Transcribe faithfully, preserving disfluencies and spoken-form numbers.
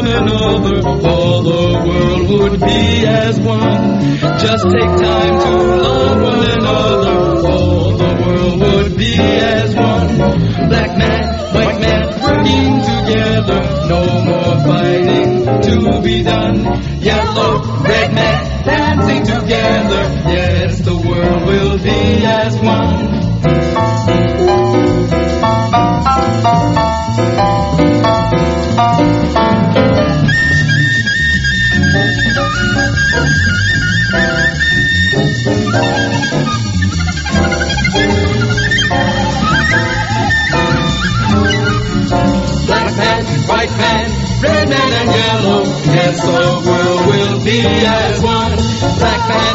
one another, all the world would be as one. Just take time to love one another, all the world would be as one. Black man, white man, working together, no more fighting to be done. Yellow, red man, dancing together, yes, the world will be as one. Black man, white man, red man and yellow, yes, the world will be as one. Black man,